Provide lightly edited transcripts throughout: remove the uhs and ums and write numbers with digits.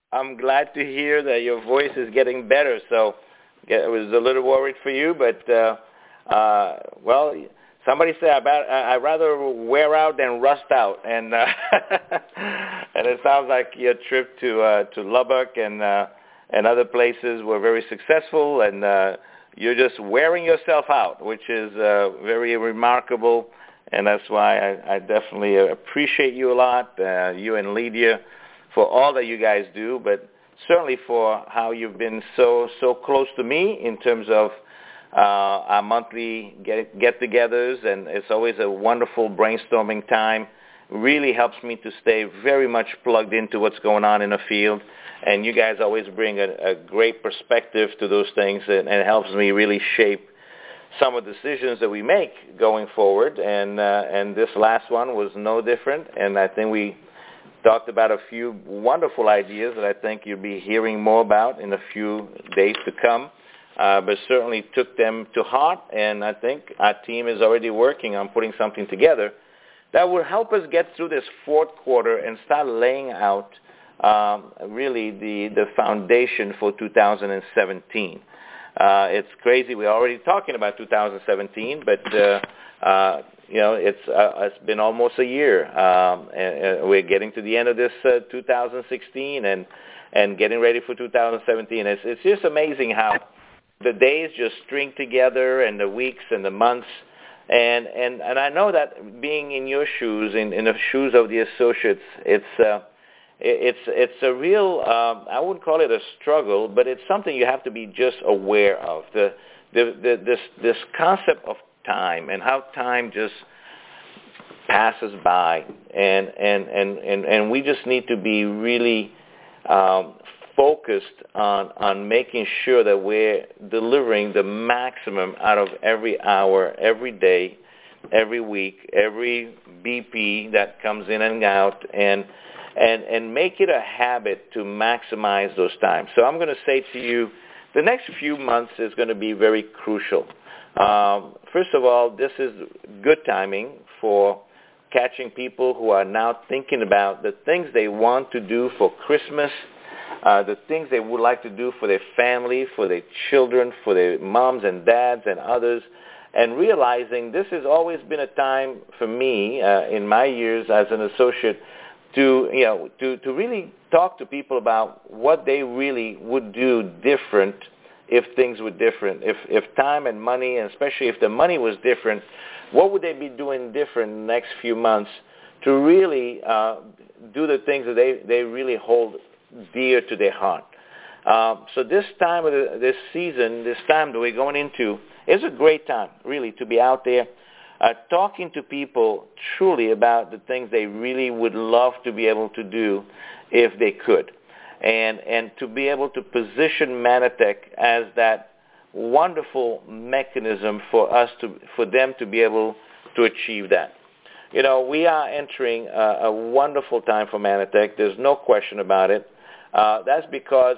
I'm glad to hear that your voice is getting better. So I was a little worried for you, but well, somebody said I'd rather wear out than rust out, and and it sounds like your trip to Lubbock and other places were very successful, and you're just wearing yourself out, which is very remarkable, and that's why I definitely appreciate you a lot, you and Lydia, for all that you guys do, but certainly for how you've been so close to me in terms of our monthly get-togethers, and it's always a wonderful brainstorming time. Really helps me to stay very much plugged into what's going on in the field, and you guys always bring a great perspective to those things, and it helps me really shape some of the decisions that we make going forward, and this last one was no different, and I think we talked about a few wonderful ideas that I think you'll be hearing more about in a few days to come, but certainly took them to heart, and I think our team is already working on putting something together that will help us get through this fourth quarter and start laying out really the foundation for 2017. It's crazy. We're already talking about 2017, but it's been almost a year. And we're getting to the end of this 2016 and getting ready for 2017. It's just amazing how the days just string together, and the weeks and the months. And I know that being in your shoes, in the shoes of the associates, it's a real, I wouldn't call it a struggle, but it's something you have to be just aware of. This concept of time and how time just passes by, and we just need to be really focused on making sure that we're delivering the maximum out of every hour, every day, every week, every BP that comes in and out, and make it a habit to maximize those times. So I'm going to say to you, the next few months is going to be very crucial. First of all, this is good timing for catching people who are now thinking about the things they want to do for Christmas, the things they would like to do for their family, for their children, for their moms and dads and others, and realizing this has always been a time for me in my years as an associate to really talk to people about what they really would do different if things were different. If time and money, and especially if the money was different, what would they be doing different in the next few months to really do the things that they really hold dear to their heart. So this time of this season, this time that we're going into, is a great time, really, to be out there talking to people truly about the things they really would love to be able to do if they could, and to be able to position Manatech as that wonderful mechanism for them to be able to achieve that. You know, we are entering a wonderful time for Manatech. There's no question about it. That's because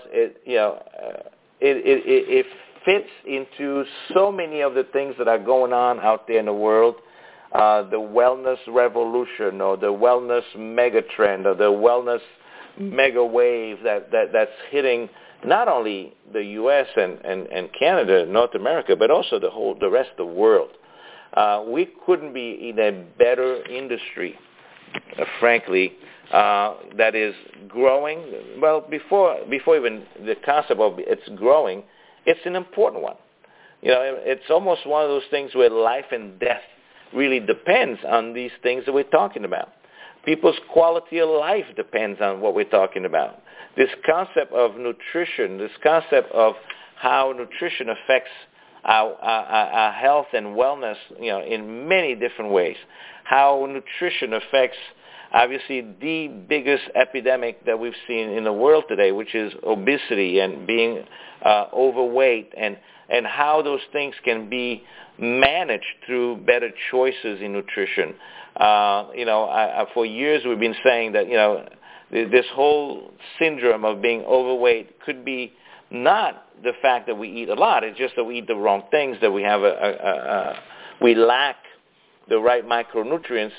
it fits into so many of the things that are going on out there in the world, the wellness revolution, or the wellness mega trend, or the wellness mega wave that's hitting not only the U.S. and Canada, North America, but also the rest of the world. We couldn't be in a better industry, frankly, that is growing. Well, before even the concept of it's growing, it's an important one. You know, it's almost one of those things where life and death really depends on these things that we're talking about. People's quality of life depends on what we're talking about. This concept of nutrition, this concept of how nutrition affects our health and wellness, in many different ways. How nutrition affects, obviously, the biggest epidemic that we've seen in the world today, which is obesity and being overweight, and how those things can be managed through better choices in nutrition. For years we've been saying that, this whole syndrome of being overweight could be not the fact that we eat a lot. It's just that we eat the wrong things, that we have we lack the right micronutrients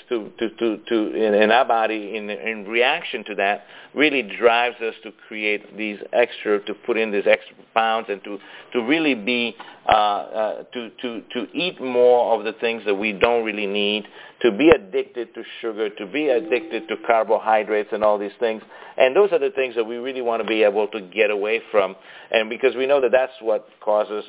in our body in reaction to that really drives us to create these to put in these extra pounds and to really be to eat more of the things that we don't really need, to be addicted to sugar, to be addicted to carbohydrates and all these things. And those are the things that we really want to be able to get away from. And because we know that that's what causes,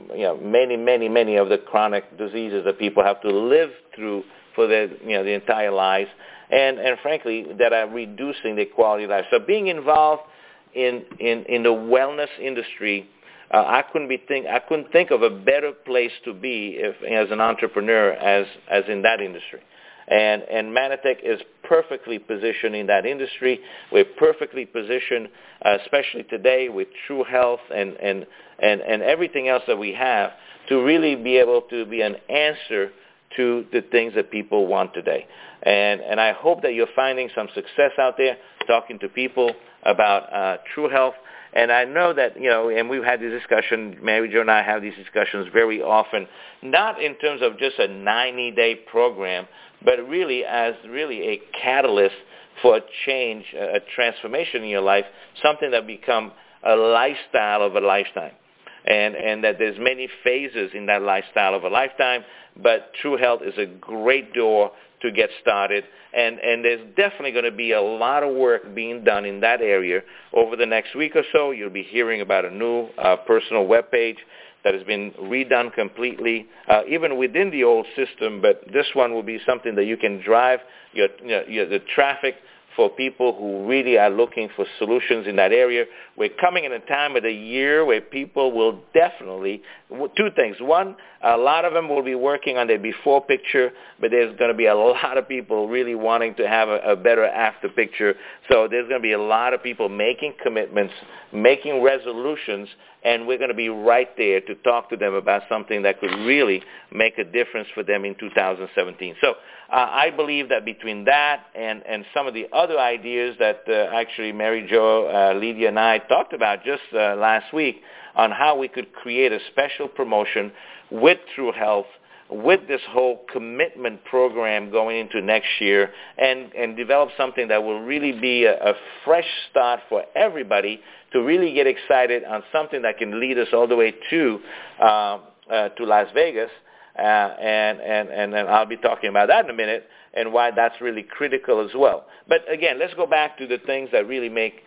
many of the chronic diseases that people have to live through for their, the entire lives. And frankly, that are reducing their quality of life. So being involved in the wellness industry, I couldn't think of a better place to be as an entrepreneur as in that industry. And Manatech is perfectly positioned in that industry. We're perfectly positioned, especially today with True Health and everything else that we have, to really be able to be an answer to the things that people want today. And I hope that you're finding some success out there talking to people about True Health. And I know that, and we've had this discussion, Mary Jo and I have these discussions very often, not in terms of just a 90-day program, but really as a catalyst for a change, a transformation in your life, something that become a lifestyle of a lifetime. And that there's many phases in that lifestyle of a lifetime, but True Health is a great door to get started. And there's definitely going to be a lot of work being done in that area over the next week or so. You'll be hearing about a new personal webpage that has been redone completely, even within the old system, but this one will be something that you can drive the traffic for people who really are looking for solutions in that area. We're coming in a time of the year where people will definitely, two things. One, a lot of them will be working on their before picture, but there's going to be a lot of people really wanting to have a better after picture. So there's going to be a lot of people making commitments, making resolutions, and we're going to be right there to talk to them about something that could really make a difference for them in 2017. So I believe that between that and some of the other ideas that actually Mary Jo, Lydia, and I talked about just last week on how we could create a special promotion with True Health, with this whole commitment program going into next year, and develop something that will really be a fresh start for everybody to really get excited on something that can lead us all the way to Las Vegas. And I'll be talking about that in a minute and why that's really critical as well. But again, let's go back to the things that really make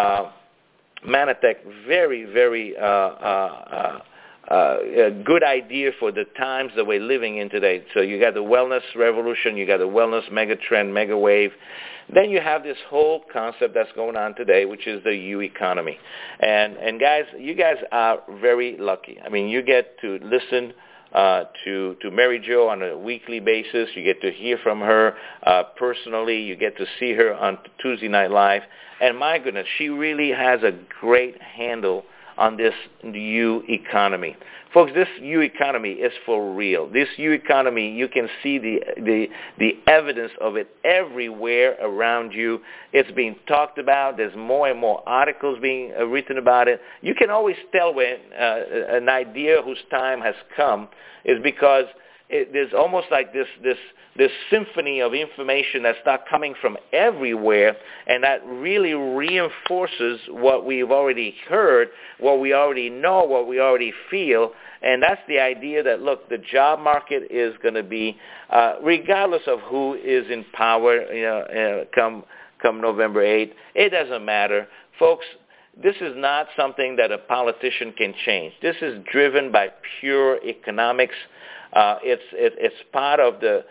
Manatech very, very a good idea for the times that we're living in today. So you got the wellness revolution, you got the wellness mega trend, mega wave. Then you have this whole concept that's going on today, which is the U economy. And guys, you guys are very lucky. I mean, you get to listen to Mary Jo on a weekly basis. You get to hear from her personally. You get to see her on Tuesday Night Live. And my goodness, she really has a great handle on this U economy. Folks, this U economy is for real. This U economy, you can see the evidence of it everywhere around you. It's being talked about. There's more and more articles being written about it. You can always tell when an idea whose time has come is because there's almost like this symphony of information that starts coming from everywhere, and that really reinforces what we've already heard, what we already know, what we already feel. And that's the idea that, look, the job market is going to be, regardless of who is in power, come November 8th, it doesn't matter. Folks, this is not something that a politician can change. This is driven by pure economics. It's part of the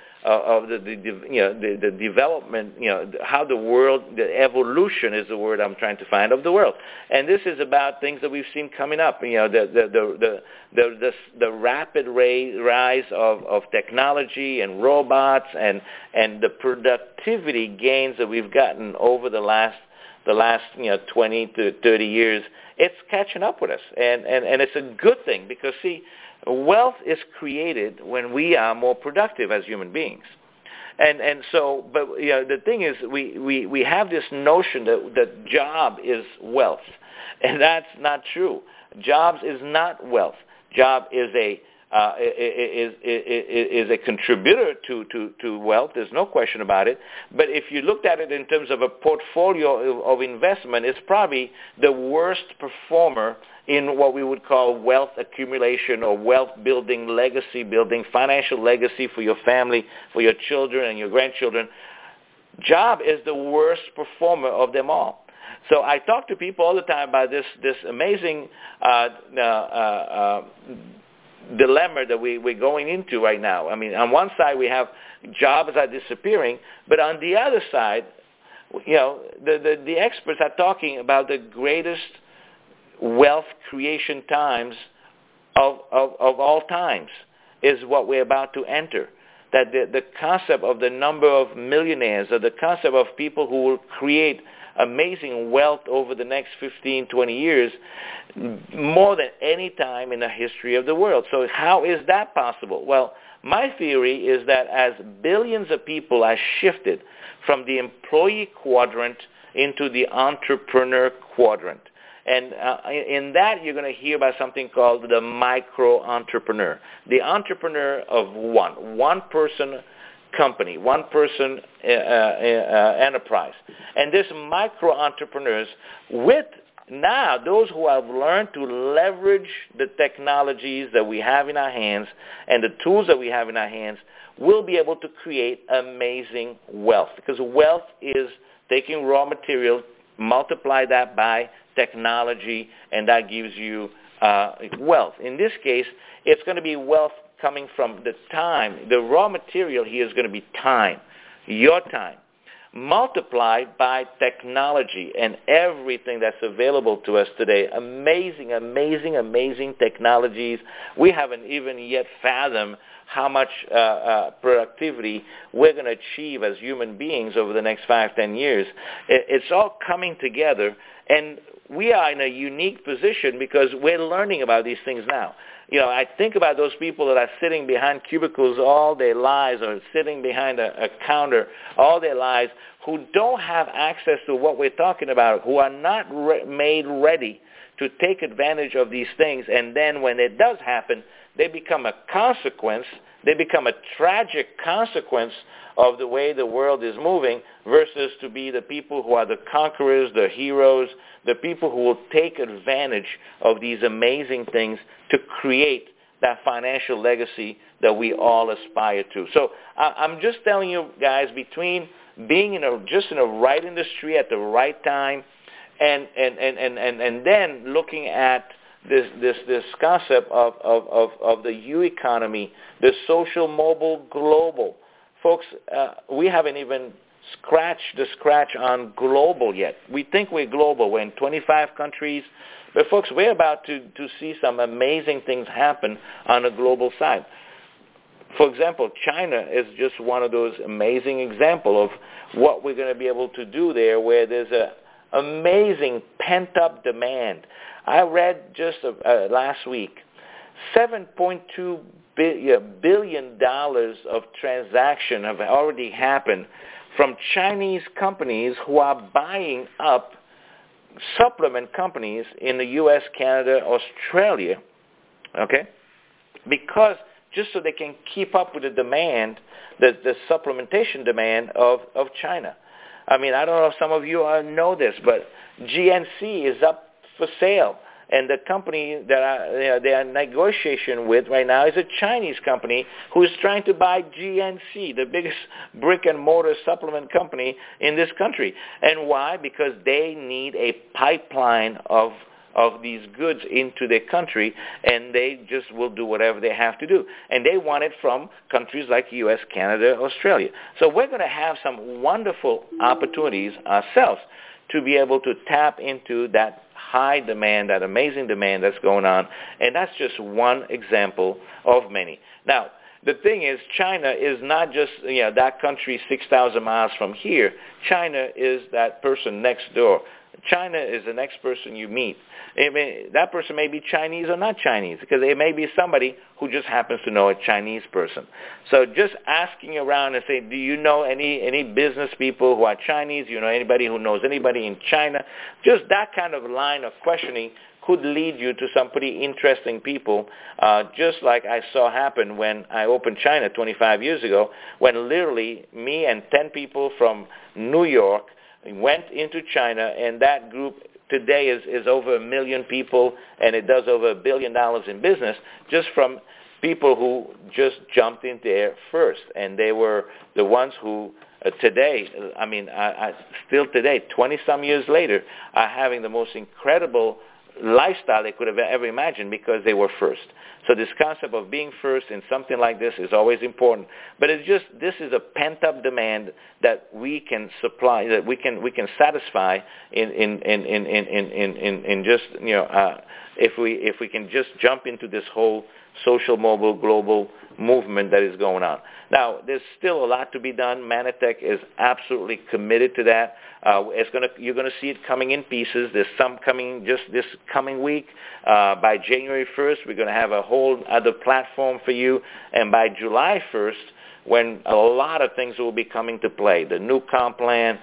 development, how the world, the evolution is the word I'm trying to find of the world. And this is about things that we've seen coming up, the rapid rise of technology and robots and the productivity gains that we've gotten over the last 20 to 30 years. It's catching up with us. And it's a good thing because, see, wealth is created when we are more productive as human beings. And so, but the thing is, we have this notion that job is wealth, and that's not true. Jobs is not wealth. Job is a is a contributor to wealth. There's no question about it. But if you looked at it in terms of a portfolio of investment, it's probably the worst performer in what we would call wealth accumulation or wealth building, legacy building, financial legacy for your family, for your children and your grandchildren. Job is the worst performer of them all. So I talk to people all the time about this amazing dilemma that we're going into right now. I mean, on one side we have jobs are disappearing, but on the other side, the experts are talking about the greatest wealth creation times of all times is what we're about to enter. That the concept of the number of millionaires, or the concept of people who will create amazing wealth over the next 15, 20 years, more than any time in the history of the world. So how is that possible? Well, my theory is that as billions of people are shifted from the employee quadrant into the entrepreneur quadrant, and in that you're going to hear about something called the micro-entrepreneur, the entrepreneur of one person company, one person enterprise. And this micro-entrepreneurs, with now those who have learned to leverage the technologies that we have in our hands and the tools that we have in our hands, will be able to create amazing wealth. Because wealth is taking raw material, multiply that by technology, and that gives you wealth. In this case, it's going to be wealth coming from the time. The raw material here is going to be time, your time, multiplied by technology and everything that's available to us today. Amazing, amazing, amazing technologies. We haven't even yet fathomed how much productivity we're going to achieve as human beings over the next 5-10 years. It's all coming together, and we are in a unique position because we're learning about these things now. I think about those people that are sitting behind cubicles all their lives, or sitting behind a counter all their lives, who don't have access to what we're talking about, who are not made ready to take advantage of these things. And then when it does happen, they become a consequence. They become a tragic consequence of the way the world is moving, versus to be the people who are the conquerors, the heroes, the people who will take advantage of these amazing things to create that financial legacy that we all aspire to. So I'm just telling you guys, between being in a right industry at the right time, and then looking at this concept of the U economy, the social, mobile, global. Folks, we haven't even scratched the scratch on global yet. We think we're global. We're in 25 countries. But folks, we're about to see some amazing things happen on a global side. For example, China is just one of those amazing examples of what we're going to be able to do there, where there's an amazing pent-up demand. I read just last week, $7.2 billion of transaction have already happened from Chinese companies who are buying up supplement companies in the U.S., Canada, Australia, okay? Because just so they can keep up with the demand, the supplementation demand of China. I mean, I don't know if some of you know this, but GNC is up for sale. And the company that they are in negotiation with right now is a Chinese company who is trying to buy GNC, the biggest brick-and-mortar supplement company in this country. And why? Because they need a pipeline of these goods into their country, and they just will do whatever they have to do. And they want it from countries like U.S., Canada, Australia. So we're going to have some wonderful opportunities ourselves to be able to tap into that high demand, that amazing demand that's going on. And that's just one example of many. Now, the thing is, China is not just that country 6,000 miles from here. China is that person next door. China is the next person you meet. That person may be Chinese or not Chinese, because it may be somebody who just happens to know a Chinese person. So just asking around and say, do you know any business people who are Chinese? Do you know anybody who knows anybody in China? Just that kind of line of questioning could lead you to some pretty interesting people, just like I saw happen when I opened China 25 years ago, when literally me and 10 people from New York went into China, and that group today is over 1 million people, and it does over $1 billion in business just from people who just jumped in there first. And they were the ones who today, I still today, 20-some years later, are having the most incredible lifestyle they could have ever imagined because they were first. So this concept of being first in something like this is always important. But it's just, this is a pent-up demand that we can supply, that we can satisfy in just, if we can just jump into this whole social mobile global movement that is going on. Now, there's still a lot to be done. Manatech is absolutely committed to that. You're going to see it coming in pieces. There's some coming just this coming week. By January 1st, we're going to have a whole other platform for you. And by July 1st, when a lot of things will be coming to play, the new comp plan,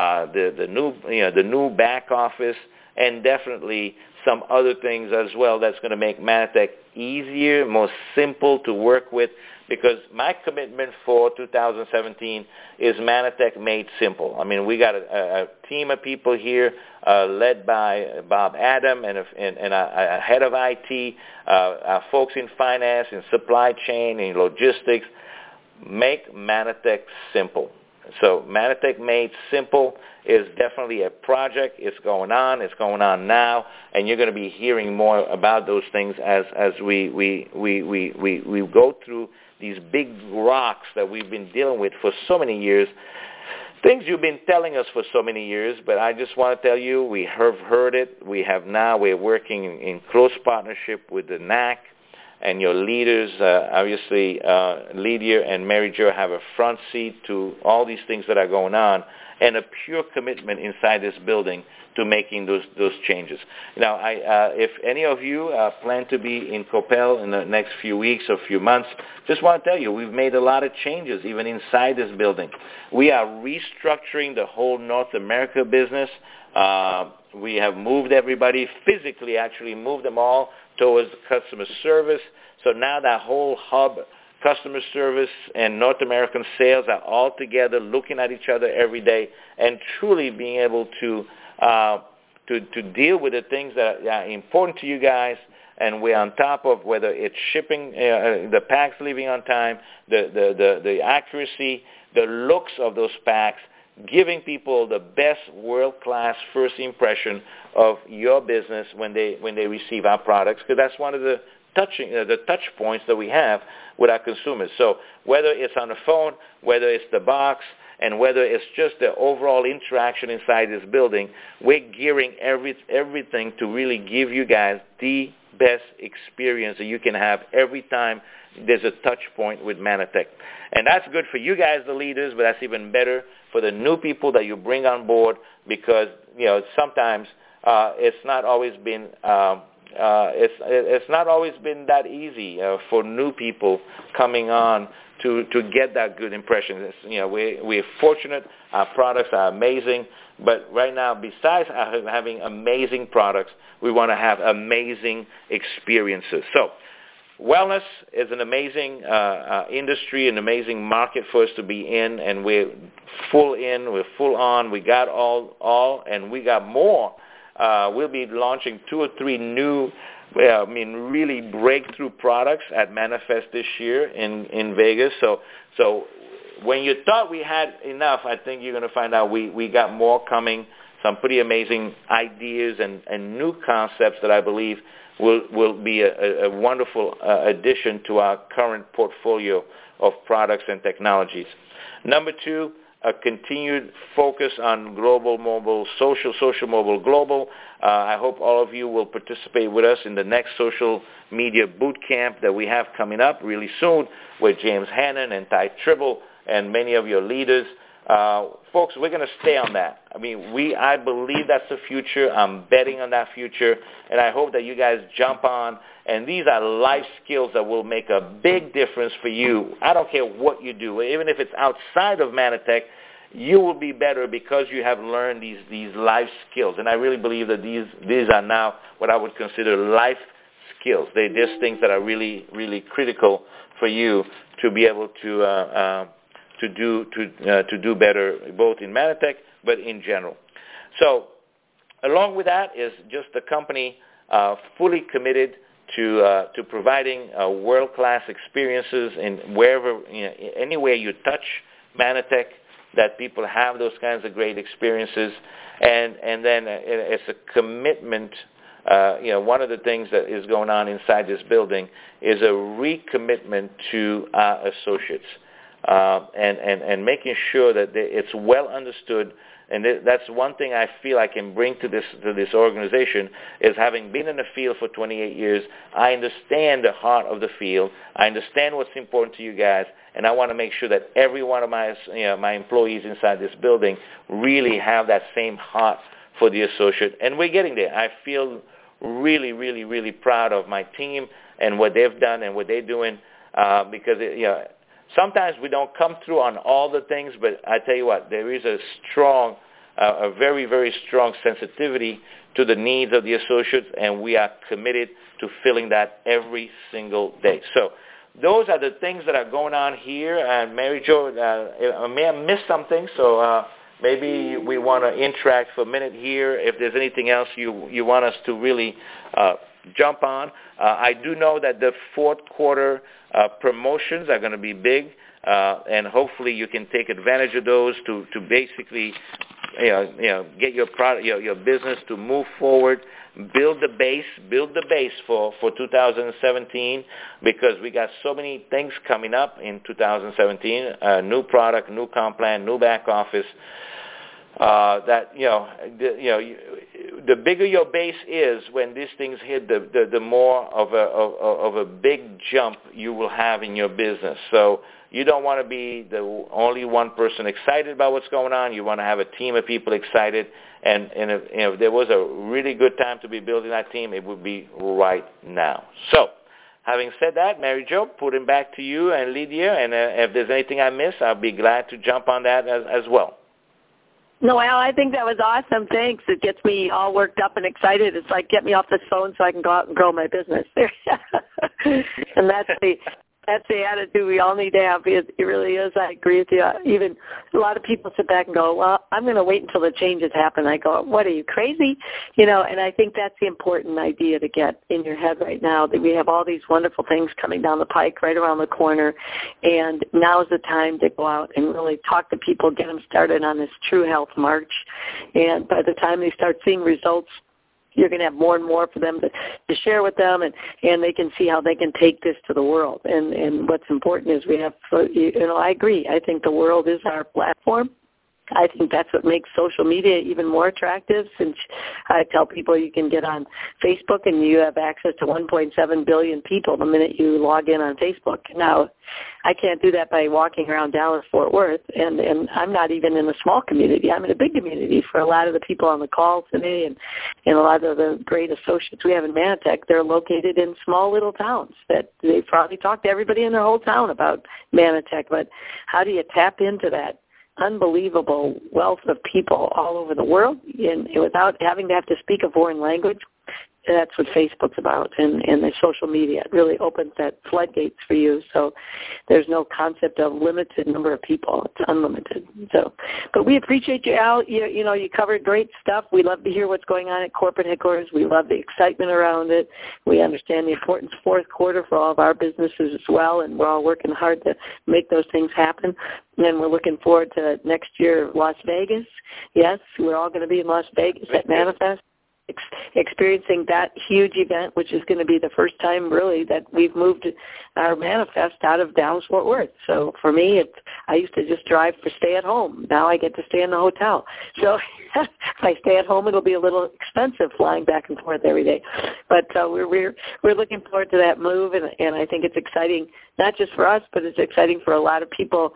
the new back office, and definitely some other things as well that's going to make Manatech easier, more simple to work with, because my commitment for 2017 is Manatech made simple. I mean, we got a team of people here led by Bob Adam and a head of IT, folks in finance and supply chain and logistics. Make Manatech simple. So Manatech Made Simple is definitely a project. It's going on now, and you're going to be hearing more about those things as we go through these big rocks that we've been dealing with for so many years. Things you've been telling us for so many years, but I just want to tell you, we have heard it. We're working in close partnership with the NAC. And your leaders, obviously, Lydia and Mary Jo have a front seat to all these things that are going on, and a pure commitment inside this building to making those changes. Now, if any of you plan to be in Coppell in the next few weeks or few months, just want to tell you, we've made a lot of changes even inside this building. We are restructuring the whole North America business. We have moved everybody, physically actually moved them all towards customer service. So now that whole hub, customer service and North American sales are all together, looking at each other every day, and truly being able to deal with the things that are important to you guys. And we're on top of whether it's shipping, the packs leaving on time, the accuracy, the looks of those packs, giving people the best world-class first impression of your business when they receive our products, because that's one of the touch points that we have with our consumers. So whether it's on the phone, whether it's the box, and whether it's just the overall interaction inside this building, we're gearing everything to really give you guys the best experience that you can have every time there's a touch point with Manatech. And that's good for you guys, the leaders, but that's even better for the new people that you bring on board, because sometimes it's not always been it's not always been that easy for new people coming on to get that good impression. We're fortunate. Our products are amazing, but right now, besides having amazing products, we want to have amazing experiences. So wellness is an amazing industry, an amazing market for us to be in, and we're full on. We got all, and we got more. We'll be launching 2 or 3 new, really breakthrough products at Manifest this year in Vegas. So when you thought we had enough, I think you're going to find out we got more coming, some pretty amazing ideas and new concepts that I believe will be a wonderful addition to our current portfolio of products and technologies. Number 2, a continued focus on global mobile, social mobile global. I hope all of you will participate with us in the next social media boot camp that we have coming up really soon with James Hannon and Ty Tribble and many of your leaders. folks, we're going to stay on that. I mean, I believe that's the future. I'm betting on that future, and I hope that you guys jump on. And these are life skills that will make a big difference for you. I don't care what you do. Even if it's outside of Manatech, you will be better because you have learned these life skills. And I really believe that these are now what I would consider life skills. They're just things that are really, really critical for you to be able to do better, both in Manatech but in general. So, along with that is just the company fully committed to providing world-class experiences in wherever, anywhere you touch Manatech, that people have those kinds of great experiences, and then it's a commitment. One of the things that is going on inside this building is a recommitment to our associates, and making sure that it's well understood. And that's one thing I feel I can bring to this organization, is having been in the field for 28 years, I understand the heart of the field. I understand what's important to you guys, and I want to make sure that every one of my employees inside this building really have that same heart for the associate. And we're getting there. I feel really, really, really proud of my team and what they've done and what they're doing, because sometimes we don't come through on all the things, but I tell you what, there is a very, very strong sensitivity to the needs of the associates, and we are committed to filling that every single day. So those are the things that are going on here. And Mary Jo, I may have missed something, so maybe we want to interact for a minute here. If there's anything else you want us to really jump on. I do know that the fourth quarter promotions are going to be big, and hopefully you can take advantage of those to basically get your product, your business to move forward, build the base for 2017, because we got so many things coming up in 2017, new product, new comp plan, new back office. That the bigger your base is, when these things hit, the more of a big jump you will have in your business. So you don't want to be the only one person excited about what's going on. You want to have a team of people excited. And if there was a really good time to be building that team, it would be right now. So, having said that, Mary Jo, putting back to you and Lydia, and if there's anything I missed, I'll be glad to jump on that as well. No, Al, I think that was awesome. Thanks. It gets me all worked up and excited. It's like, get me off this phone so I can go out and grow my business. And that's the attitude we all need to have. It really is. I agree with you. Even a lot of people sit back and go, well, I'm going to wait until the changes happen. I go, what, are you crazy? And I think that's the important idea to get in your head right now, that we have all these wonderful things coming down the pike right around the corner, and now's the time to go out and really talk to people, get them started on this True Health March. And by the time they start seeing results, you're going to have more and more for them to share with them, and they can see how they can take this to the world. And what's important is we have, I agree. I think the world is our platform. I think that's what makes social media even more attractive, since I tell people you can get on Facebook and you have access to 1.7 billion people the minute you log in on Facebook. Now, I can't do that by walking around Dallas-Fort Worth, and I'm not even in a small community. I'm in a big community. For a lot of the people on the call today and a lot of the great associates we have in Manatech, they're located in small little towns that they probably talk to everybody in their whole town about Manatech. But how do you tap into that unbelievable wealth of people all over the world and without having to have to speak a foreign language? That's what Facebook's about, and the social media. It really opens that floodgates for you. So there's no concept of limited number of people. It's unlimited. So, but we appreciate you, Al. You covered great stuff. We love to hear what's going on at corporate headquarters. We love the excitement around it. We understand the importance of fourth quarter for all of our businesses as well, and we're all working hard to make those things happen. And we're looking forward to next year, Las Vegas. Yes, we're all going to be in Las Vegas at Manifest, experiencing that huge event, which is going to be the first time really that we've moved our Manifest out of Dallas-Fort Worth. So for me, I used to just drive for stay at home. Now I get to stay in the hotel. So if I stay at home, it'll be a little expensive flying back and forth every day. But we're looking forward to that move, and I think it's exciting, not just for us, but it's exciting for a lot of people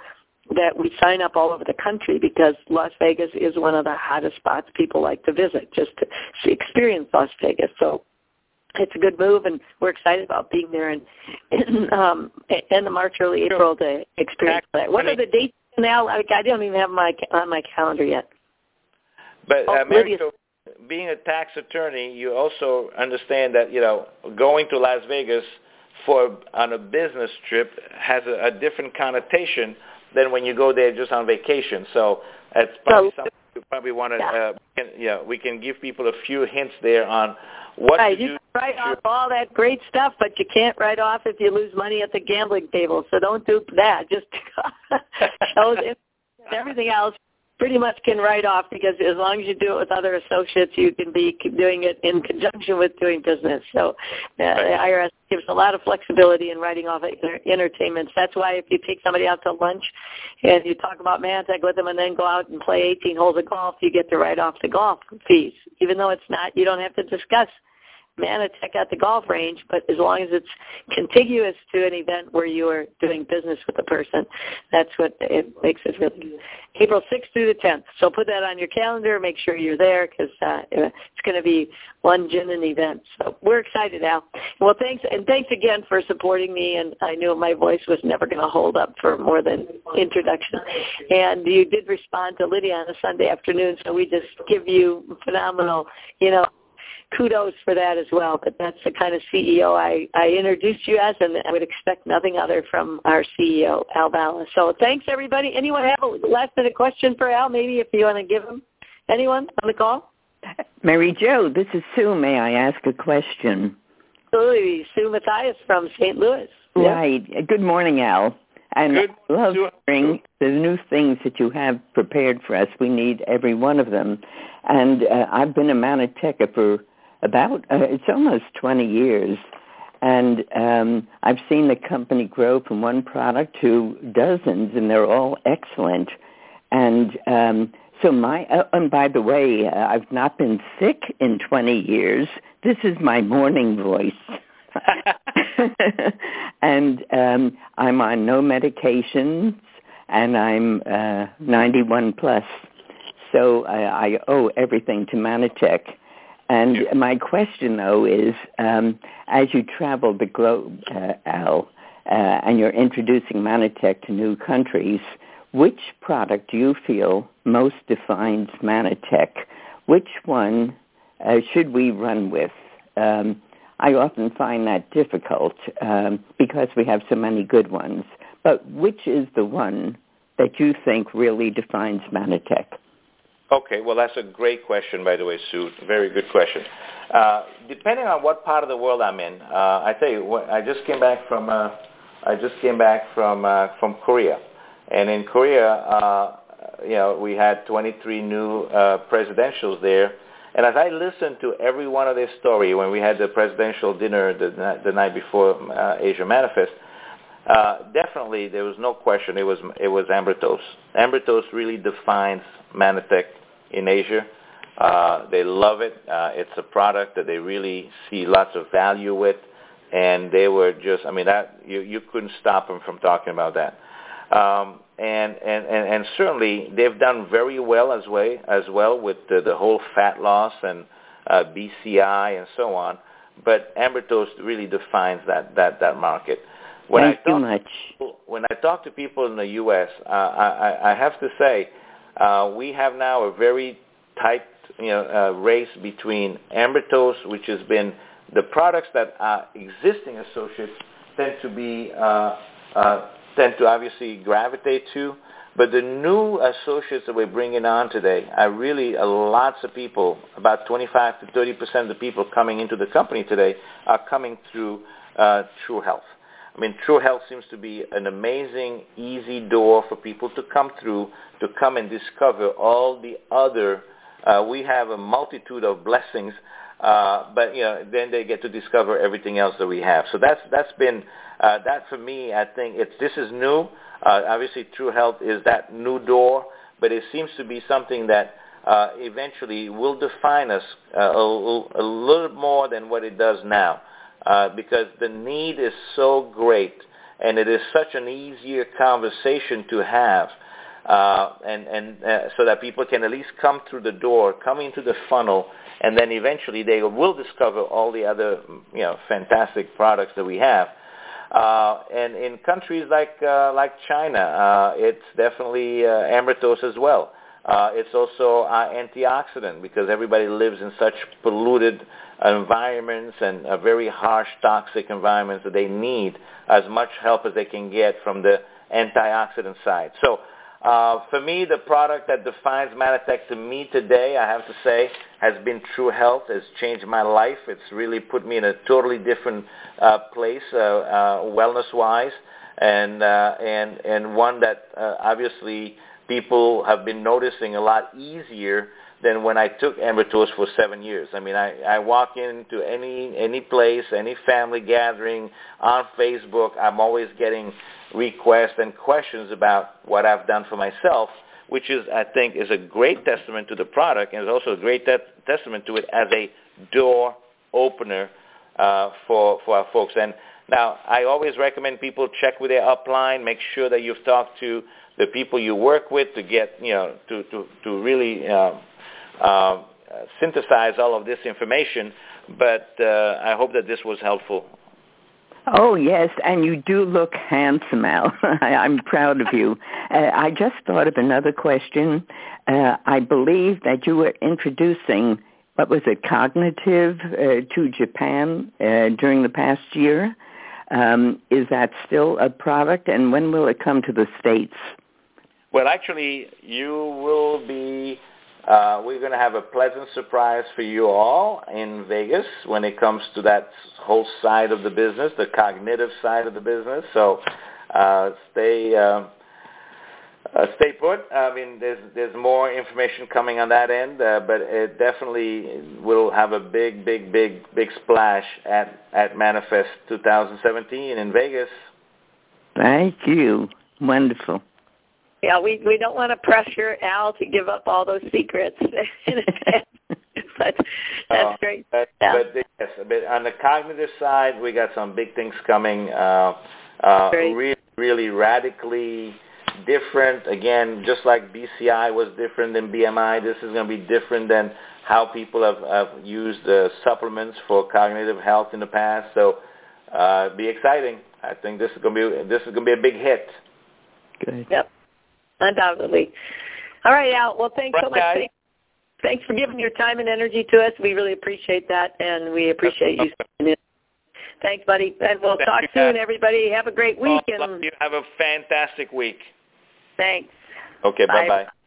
that we sign up all over the country because Las Vegas is one of the hottest spots people like to visit, just to experience Las Vegas. So it's a good move, and we're excited about being there in end of March, early April to experience that. What are the dates now? I don't even have on my calendar yet. But Mary, so being a tax attorney, you also understand that, going to Las Vegas on a business trip has a different connotation than when you go there just on vacation. So that's probably something you probably want to, we can give people a few hints there on what to do. You can write off all that great stuff, but you can't write off if you lose money at the gambling table. So don't do that. Just everything else pretty much can write off, because as long as you do it with other associates, you can be doing it in conjunction with doing business. So the IRS gives a lot of flexibility in writing off entertainments. That's why if you take somebody out to lunch and you talk about Manatech with them and then go out and play 18 holes of golf, you get to write off the golf fees. Even though it's not, you don't have to discuss Manatech at the golf range, but as long as it's contiguous to an event where you are doing business with the person, that's what it makes it really good. April 6th through the 10th. So put that on your calendar. Make sure you're there, because it's going to be one genuine event. So we're excited, Al. Well, thanks again for supporting me. And I knew my voice was never going to hold up for more than introduction. And you did respond to Lydia on a Sunday afternoon, so we just give you phenomenal, kudos for that as well. But that's the kind of CEO I introduced you as, and I would expect nothing other from our CEO, Al Balla. So thanks, everybody. Anyone have a last-minute question for Al, maybe, if you want to give him? Anyone on the call? Mary Jo, this is Sue. May I ask a question? Absolutely. Sue Matthias from St. Louis. Right. Yeah. Good morning, Al. And I love hearing the new things that you have prepared for us. We need every one of them. And I've been a Manatech for about, it's almost 20 years, and I've seen the company grow from one product to dozens, and they're all excellent. And so and by the way, I've not been sick in 20 years. This is my morning voice. And I'm on no medications, and I'm 91 plus. So I owe everything to Manatech. And my question, though, is as you travel the globe, Al, and you're introducing Manatech to new countries, which product do you feel most defines Manatech? Which one should we run with? I often find that difficult because we have so many good ones. But which is the one that you think really defines Manatech? Okay, well, that's a great question, by the way, Sue. Very good question. Depending on what part of the world I'm in, I tell you, I just came back from Korea, and in Korea, we had 23 new presidentials there. And as I listened to every one of their story when we had the presidential dinner the night before Asia Manifest, definitely there was no question it was Ambritos. Ambritos really defines Manatech in Asia. They love it. It's a product that they really see lots of value with, and they were just, that you couldn't stop them from talking about that. And certainly they've done very well as well with the whole fat loss and BCI and so on. But Ambritos really defines that market. When I talk to people in the U.S., I have to say we have now a very tight race between Ambritos, which has been the products that our existing associates tend to obviously gravitate to, but the new associates that we're bringing on today are really lots of people. About 25 to 30% of the people coming into the company today are coming through True Health. True Health seems to be an amazing, easy door for people to come through, to come and discover all the other. We have a multitude of blessings, but then they get to discover everything else that we have. So that's been that for me. I think this is new. Obviously, True Health is that new door, but it seems to be something that eventually will define us a little more than what it does now. Because the need is so great and it is such an easier conversation to have, so that people can at least come through the door, come into the funnel, and then eventually they will discover all the other, fantastic products that we have. And in countries like China, it's definitely Amritose as well. It's also antioxidant, because everybody lives in such polluted environments and very harsh, toxic environments that they need as much help as they can get from the antioxidant side. So for me, the product that defines Manitech to me today, I have to say, has been True Health. It's changed my life. It's really put me in a totally different place, wellness-wise, and one that obviously people have been noticing a lot easier than when I took Amritose for 7 years. I mean, I walk into any place, any family gathering, on Facebook, I'm always getting requests and questions about what I've done for myself, which is, I think, is a great testament to the product, and is also a great testament to it as a door opener for our folks. And now, I always recommend people check with their upline, make sure that you've talked to the people you work with to get, to really synthesize all of this information. But I hope that this was helpful. Oh, yes, and you do look handsome, Al. I'm proud of you. I just thought of another question. I believe that you were introducing, what was it, Cognitive to Japan during the past year. Is that still a product, and when will it come to the States? Well, actually, you will be, we're going to have a pleasant surprise for you all in Vegas when it comes to that whole side of the business, the cognitive side of the business. So stay put. I mean, there's more information coming on that end, but it definitely will have a big splash at Manifest 2017 in Vegas. Thank you. Wonderful. Yeah, we don't want to pressure Al to give up all those secrets. That's great. But on the cognitive side, we got some big things coming. Really radically different. Again, just like BCI was different than BMI, this is going to be different than how people have used supplements for cognitive health in the past. So, be exciting. I think this is going to be a big hit. Good. Yep. Undoubtedly. All right, Al. Well, thanks so much. Thanks for giving your time and energy to us. We really appreciate that, and we appreciate you staying in. Thanks, buddy. And we'll talk soon, everybody. Have a great week. You have a fantastic week. Thanks. Okay, bye-bye.